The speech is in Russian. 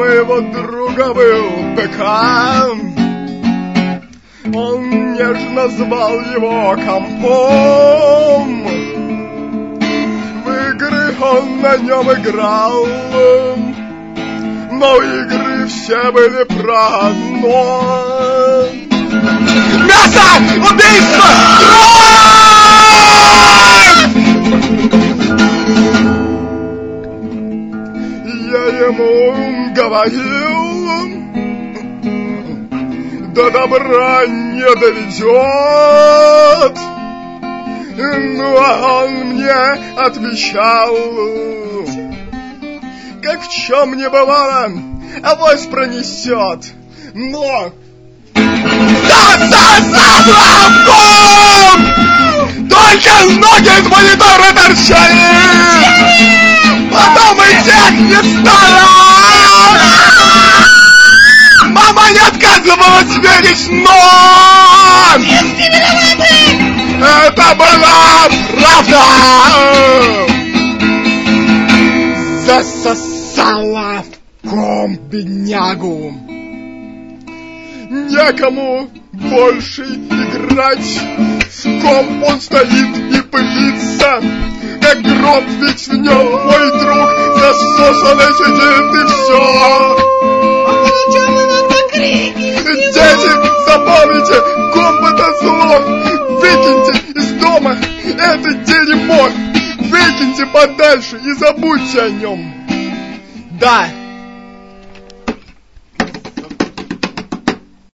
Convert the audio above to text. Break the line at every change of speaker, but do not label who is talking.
моего друга был ПК. Он нежно звал его компом. В игры он на нем играл, но игры все были про одно. Мясо! Убийство! Я ему говорил, до добра не доведет. Ну а он мне отвечал, как в чем не бывало, авось пронесет. Но только ноги из монитора торчали, потом и тех не стало. Мама не отказывалась верить, но это была правда. Засосала в ком беднягу. Некому больше играть. В ком он стоит и пылится, как гроб, ведь в нем мой друг засосанный сидит и все. Дети, запомните, комп это зло. Выкиньте из дома это дерьмо. Выкиньте подальше и забудьте о нем. Да.